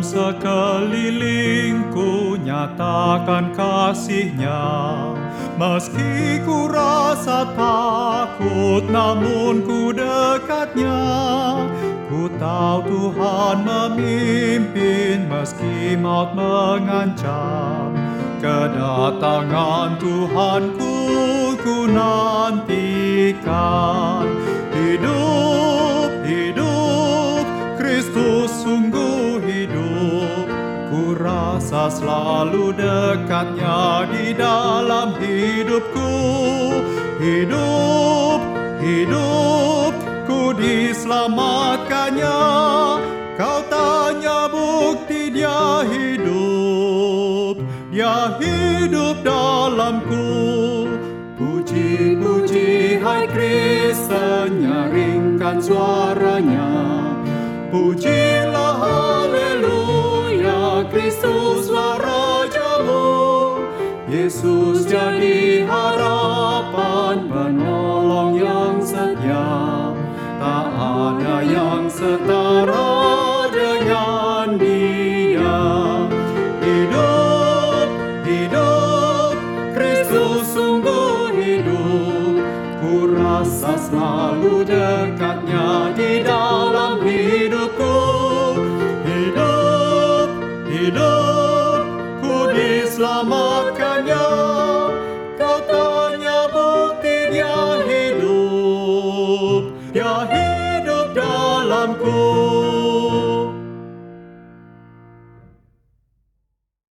sekelilingku nyatakan kasih-Nya. Meski ku rasa takut, namun ku dekatnya. Ku tahu Tuhan memimpin meski maut mengancam. Kedatangan Tuhanku ku nantikan. Hidup, hidup, Kristus sungguh hidup. Ku rasa selalu dekatnya di dalam hidupku. Hidup, hidup, ku diselamatkannya. Kau tanya bukti dia hidup, dia hidup dalamku. Puji, puji, hai Kristen, nyaringkan suaranya. Pujilah, haleluya, Kristuslah Rajamu. Yesus jadi harapan, penolong yang setia. Tak ada yang setara dengan Dia. Hidup, hidup, Kristus sungguh hidup. Ku rasa selalu dekatnya di dalam hidupku.